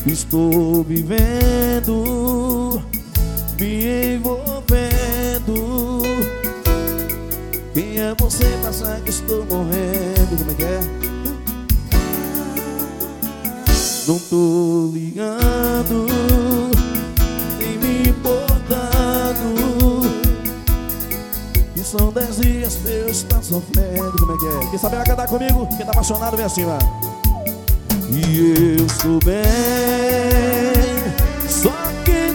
Estou vivendo, me envolvendo. Quem é você pra achar que estou morrendo? Como é que é? Não tô ligando, nem me importando. E são 10 dias pra eu estar sofrendo. Como é que é? Quem sabe vai cantar comigo? Quem tá apaixonado vem assim, vai. E eu estou bem, só que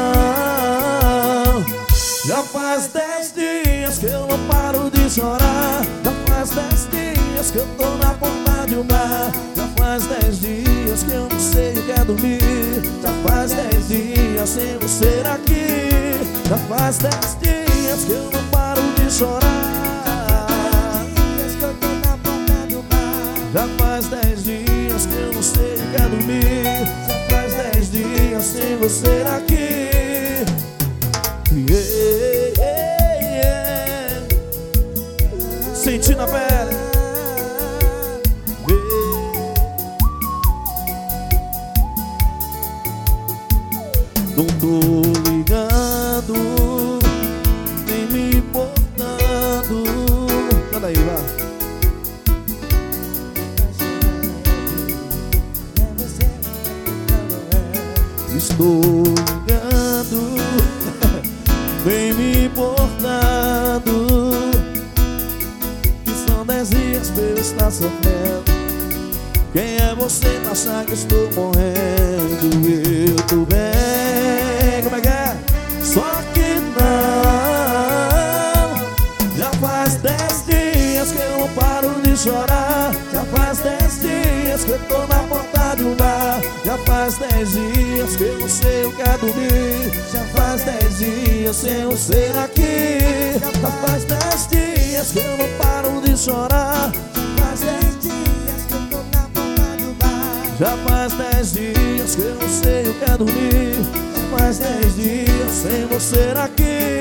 não. Já faz 10 dias que eu não paro de chorar. Já faz 10 dias que eu tô na porta de um bar. Já faz 10 dias que eu não sei o que é dormir. Já faz 10 dias sem você aqui. Já faz 10 dias que eu não paro de chorar. Já faz 10 dias que eu não sei o que é dormir. Já faz 10 dias sem você aqui. Senti na pele. Não tô ligando, nem me importando. Canta aí, vai. Estou ligando, nem me importando. Que são 10 dias pra eu estar sofrendo. Quem é você pra achar que estou morrendo? Eu tô bem, como é que é? Só que não. Já faz 10 dias que eu não paro de chorar. Já faz 10 dias que eu tô na porta de um bar. Já faz 10 dias que eu não sei o que é dormir. Já faz 10 dias sem você aqui. Já faz 10 dias que eu não paro de chorar. Já faz 10 dias que eu tô na porta do bar. Já faz 10 dias que eu não sei o que é dormir. Já faz 10 dias sem você aqui.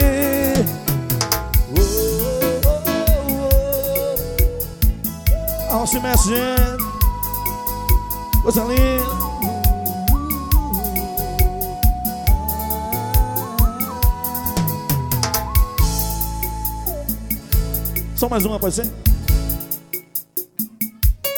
Se mexe, gente. Coisa linda. Só mais uma, pode ser?